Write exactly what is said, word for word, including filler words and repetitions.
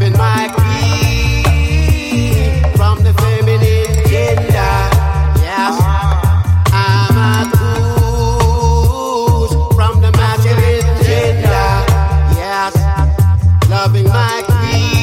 loving my queen from the feminine gender. Yes, I'm a goose from the masculine gender. Yes, loving my queen.